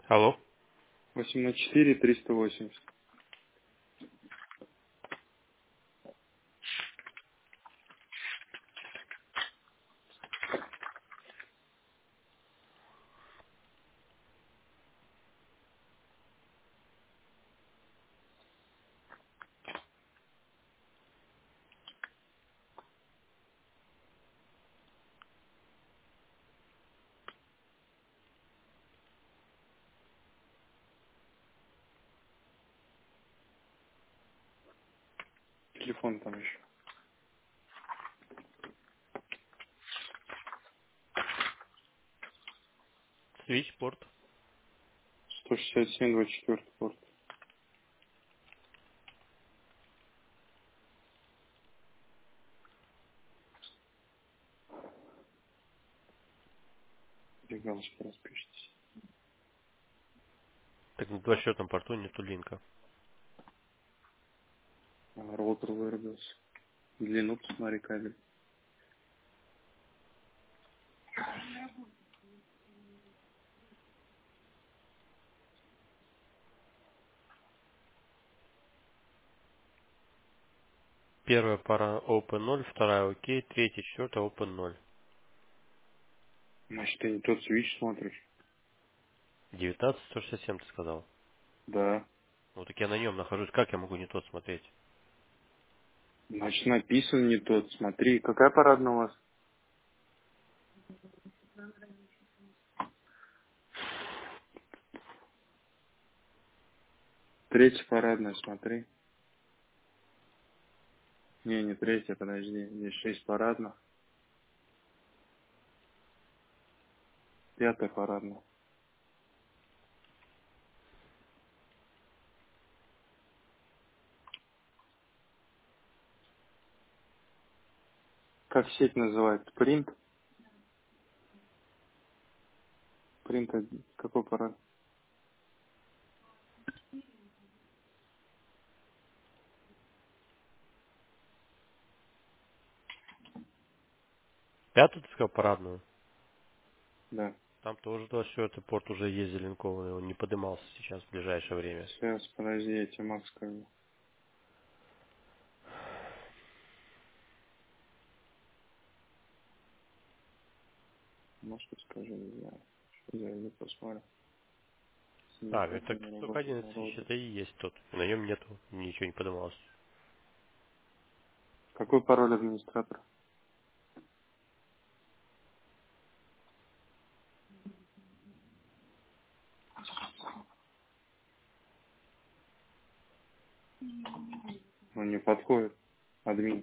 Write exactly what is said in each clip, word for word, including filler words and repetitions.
Алло. восемь на четыре, триста восемьдесят. Телефон там еще. Свичпорт. сто шестьдесят семь, двадцать четыре порт. Где галочка распишитесь. Так на двадцать четвёртом порту нету линка. А, роутер вырубился. Длину посмотри кабель. Первая пара Open ноль, вторая окей, третья, четвертая Open ноль. Значит, ты не тот свич смотришь. девятнадцать сто шестьдесят семь ты сказал. Да. Ну так я на нем нахожусь. Как я могу не тот смотреть? Значит, написан не тот. Смотри, какая парадная у вас? Третья парадная, смотри. Не, не третья, подожди. Здесь шесть парадных. Пятая парадная. Как сеть называется? Принт? Принт один. Какой парад? Пятую ты сказал парадную? Да. Там тоже двадцать четвёртый порт уже есть залинкованный. Он не поднимался сейчас в ближайшее время. Сейчас, подожди, я тебе Макс скажу. Может, скажу, не знаю. Зайду, посмотрим. А, это Индикатор так не только работает на одиннадцать тысяч, роутере. это и есть тот. На нем нету, ничего не поднималось. Какой пароль администратора? Он не подходит. Админ.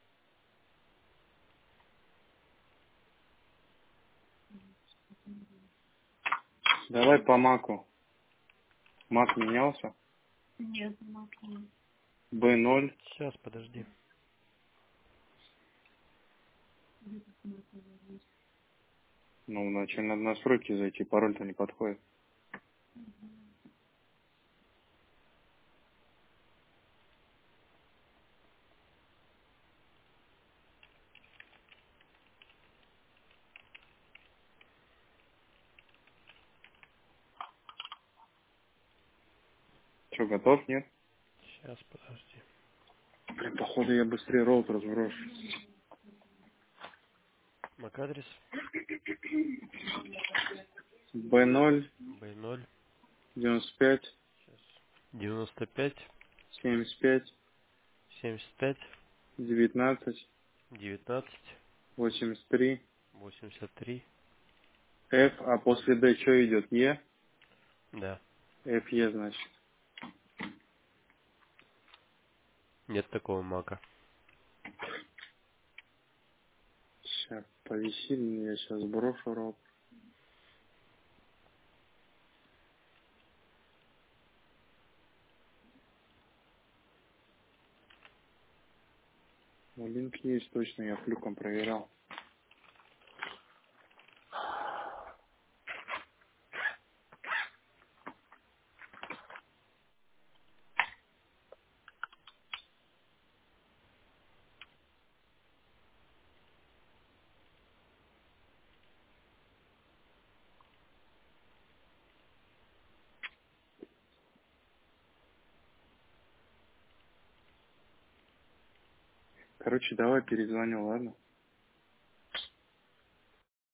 Давай по маку. Мак менялся. бэ ноль. Сейчас, подожди. Ну, вначале надо настройки зайти. Пароль-то не подходит. Че, готов, нет? Сейчас, подожди. Блин, походу я быстрее роутер сброшу. Мак-адрес бэ ноль, бэ ноль, девяносто пять, девяносто пять, семьдесят пять, семьдесят пять, девятнадцать, девятнадцать, восемьдесят три. восемьдесят три. F, а после D что идет? E? Да. эф и, значит. Нет такого мака. Сейчас, повиси, я сейчас сброшу роутер. Ну, линк есть точно, я флюком проверял. Короче, давай перезвоню, ладно?